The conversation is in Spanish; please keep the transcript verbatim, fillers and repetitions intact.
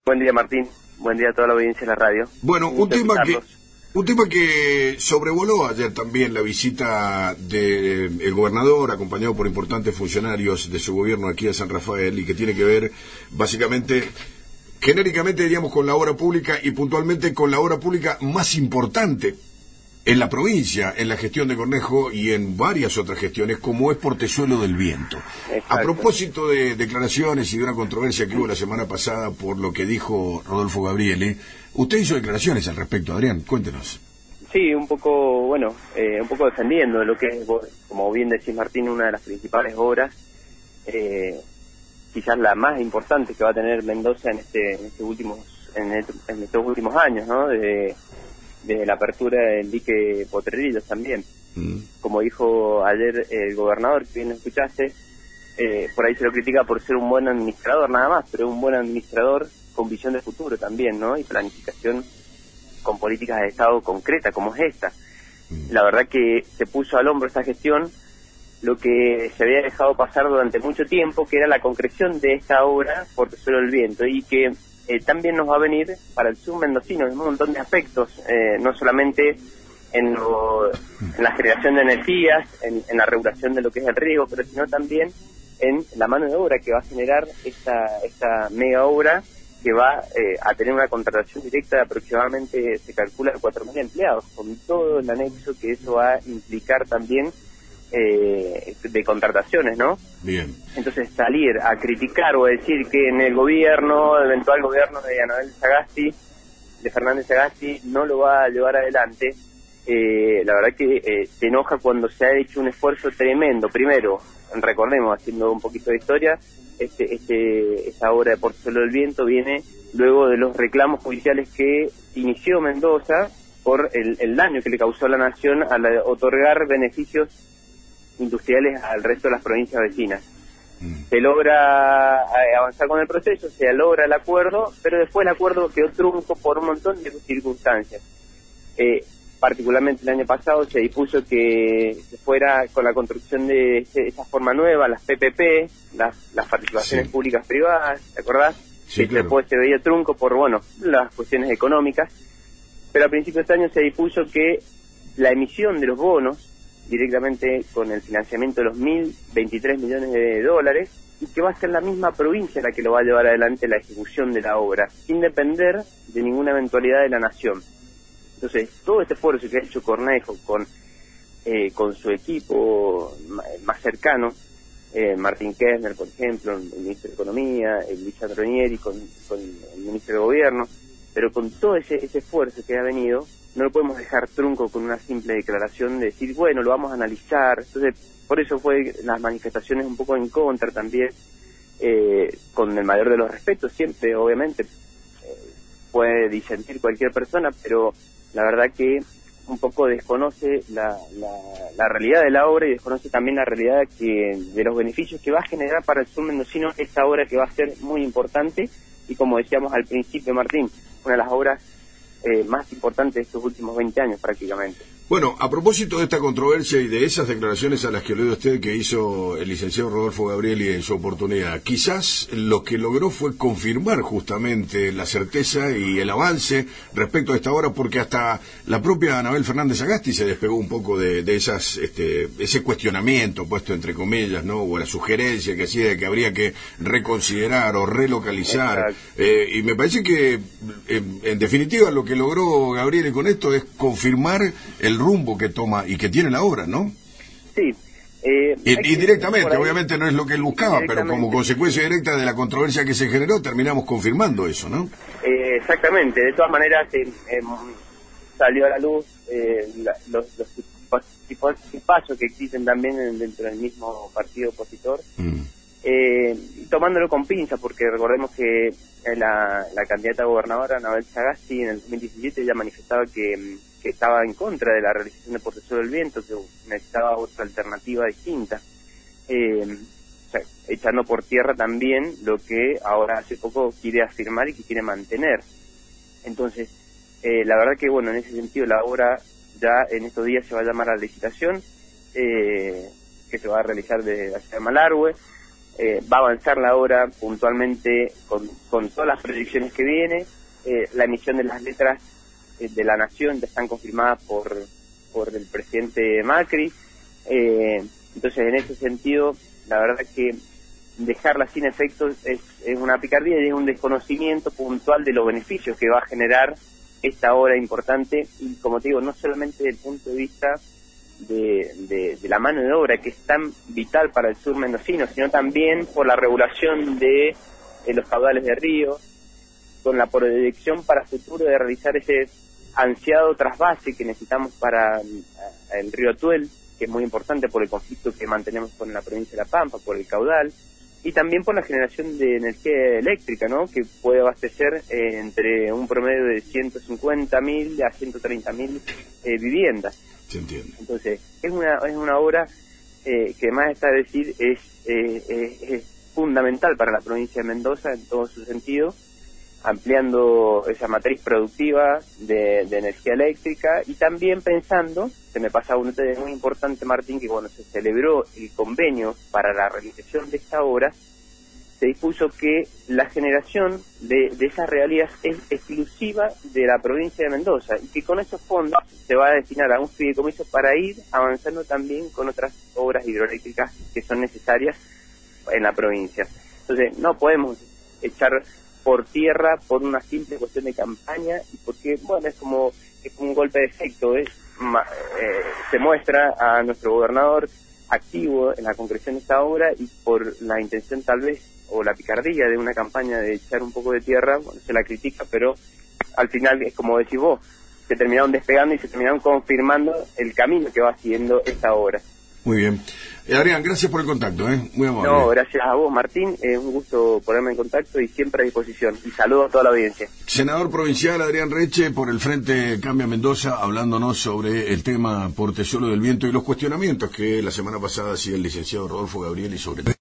Buen día, Martín. Buen día a toda la audiencia de la radio. Bueno, un tema que un tema que sobrevoló ayer también la visita del de gobernador, acompañado por importantes funcionarios de su gobierno aquí a San Rafael, y que tiene que ver básicamente, genéricamente diríamos, con la obra pública y puntualmente con la obra pública más importante en la provincia, en la gestión de Cornejo y en varias otras gestiones, como es Portezuelo del Viento. Exacto. A propósito de declaraciones y de una controversia que hubo la semana pasada por lo que dijo Rodolfo Gabriele, usted hizo declaraciones al respecto, Adrián, cuéntenos. Sí, un poco, bueno, eh, un poco defendiendo lo que es, como bien decís, Martín, una de las principales obras, eh, quizás la más importante que va a tener Mendoza en este, en estos últimos, en, el, en estos últimos años, ¿no? De, desde la apertura del dique Potrerillos también. Mm. Como dijo ayer el gobernador, que bien lo escuchaste, eh, por ahí se lo critica por ser un buen administrador nada más, pero un buen administrador con visión de futuro también, ¿no? Y planificación con políticas de Estado concretas como es esta. Mm. La verdad que se puso al hombro esta gestión lo que se había dejado pasar durante mucho tiempo, que era la concreción de esta obra Portezuelo del Viento, y que Eh, también nos va a venir para el sur mendocino en un montón de aspectos, eh, no solamente en, lo, en la generación de energías, en, en la regulación de lo que es el riego, pero sino también en la mano de obra que va a generar esta, esta mega obra, que va eh, a tener una contratación directa de aproximadamente, se calcula, cuatro mil empleados, con todo el anexo que eso va a implicar también eh, de contrataciones, ¿no? Bien. Entonces salir a criticar o a decir que en el gobierno, eventual gobierno de Anabel Sagasti, de Fernández Sagasti, no lo va a llevar adelante, eh, la verdad que eh, se enoja cuando se ha hecho un esfuerzo tremendo. Primero, recordemos, haciendo un poquito de historia, este, este, esta obra de Portezuelo del Viento viene luego de los reclamos judiciales que inició Mendoza por el, el daño que le causó a la nación al otorgar beneficios industriales al resto de las provincias vecinas. Mm. Se logra avanzar con el proceso, se logra el acuerdo, pero después el acuerdo quedó trunco por un montón de circunstancias. Eh, particularmente el año pasado se dispuso que se fuera con la construcción de ese, esa forma nueva, las P P P, las, las participaciones sí. públicas privadas, ¿te acordás? Sí, que claro. Después se veía trunco por, bueno, las cuestiones económicas, pero a principios de este año se dispuso que la emisión de los bonos directamente con el financiamiento de los mil veintitrés millones de dólares, y que va a ser la misma provincia la que lo va a llevar adelante la ejecución de la obra, sin depender de ninguna eventualidad de la nación. Entonces, todo este esfuerzo que ha hecho Cornejo con, eh, con su equipo más cercano, eh, Martín Kirchner, por ejemplo, el ministro de Economía, el Luis Andronieri, con, con el ministro de Gobierno, pero con todo ese, ese esfuerzo que ha venido, no lo podemos dejar trunco con una simple declaración de decir, bueno, lo vamos a analizar. Entonces, por eso fue las manifestaciones un poco en contra también, eh, con el mayor de los respetos, siempre, obviamente, eh, puede disentir cualquier persona, pero la verdad que un poco desconoce la, la, la realidad de la obra, y desconoce también la realidad que de los beneficios que va a generar para el sur mendocino esta obra, que va a ser muy importante, y como decíamos al principio, Martín, una de las obras Eh, más importante de estos últimos veinte años prácticamente. Bueno, a propósito de esta controversia y de esas declaraciones a las que olvidó usted que hizo el licenciado Rodolfo Gabriele en su oportunidad, quizás lo que logró fue confirmar justamente la certeza y el avance respecto a esta obra, porque hasta la propia Anabel Fernández Sagasti se despegó un poco de, de esas este, ese cuestionamiento puesto entre comillas, ¿no? O la sugerencia que hacía de que habría que reconsiderar o relocalizar, eh, y me parece que en, en definitiva lo que logró Gabriele con esto es confirmar el rumbo que toma y que tiene la obra, ¿no? Sí. Eh, y, y directamente, obviamente no es lo que él buscaba, pero como consecuencia directa de la controversia que se generó, terminamos confirmando eso, ¿no? Eh, exactamente. De todas maneras, eh, eh, salió a la luz eh, la, los, los tipos de pasos que existen también dentro del mismo partido opositor, mm. eh, tomándolo con pinzas, porque recordemos que la, la candidata a gobernadora, Anabel Sagasti, en el dos mil diecisiete ya manifestaba que que estaba en contra de la realización de Portezuelo del Viento, que necesitaba otra alternativa distinta, eh, o sea, echando por tierra también lo que ahora hace poco quiere afirmar y que quiere mantener. Entonces, eh, la verdad que, bueno, en ese sentido la obra ya en estos días se va a llamar a licitación, eh, que se va a realizar desde la ciudad de Malargüe, eh, va a avanzar la obra puntualmente con, con todas las proyecciones que viene. Eh, la emisión de las letras eh, de la Nación ya están confirmadas por, por el presidente Macri. Eh, entonces, en ese sentido, la verdad es que dejarla sin efectos es, es una picardía y es un desconocimiento puntual de los beneficios que va a generar esta obra importante, y como te digo, no solamente desde el punto de vista de, de, de la mano de obra, que es tan vital para el sur mendocino, sino también por la regulación de, de los caudales de río, con la proyección para futuro de realizar ese ansiado trasvase que necesitamos para el, el río Atuel, que es muy importante por el conflicto que mantenemos con la provincia de La Pampa, por el caudal, y también por la generación de energía eléctrica, ¿no?, que puede abastecer eh, entre un promedio de ciento cincuenta mil a ciento treinta mil eh, viviendas. Se entiende. Entonces, es una es una obra eh, que más está a decir es, eh, es, es fundamental para la provincia de Mendoza en todo su sentido, ampliando esa matriz productiva de, de energía eléctrica, y también pensando, se me pasa un detalle muy importante, Martín, que cuando se celebró el convenio para la realización de esta obra, se dispuso que la generación de, de esas regalías es exclusiva de la provincia de Mendoza, y que con esos fondos se va a destinar a un fideicomiso para ir avanzando también con otras obras hidroeléctricas que son necesarias en la provincia. Entonces, no podemos echar por tierra por una simple cuestión de campaña, y porque, bueno, es como, es como un golpe de efecto, es, eh, se muestra a nuestro gobernador activo en la concreción de esta obra, y por la intención tal vez, o la picardía de una campaña de echar un poco de tierra, bueno, se la critica, pero al final, es como decís vos, se terminaron despegando y se terminaron confirmando el camino que va siguiendo esta obra. Muy bien. Eh, Adrián, gracias por el contacto, ¿eh? Muy amable. No, gracias a vos, Martín. Es eh, un gusto ponerme en contacto y siempre a disposición. Y saludos a toda la audiencia. Senador provincial Adrián Reche, por el Frente Cambia Mendoza, hablándonos sobre el tema Portezuelo del Viento y los cuestionamientos que la semana pasada hacía el licenciado Rodolfo Gabrieli sobre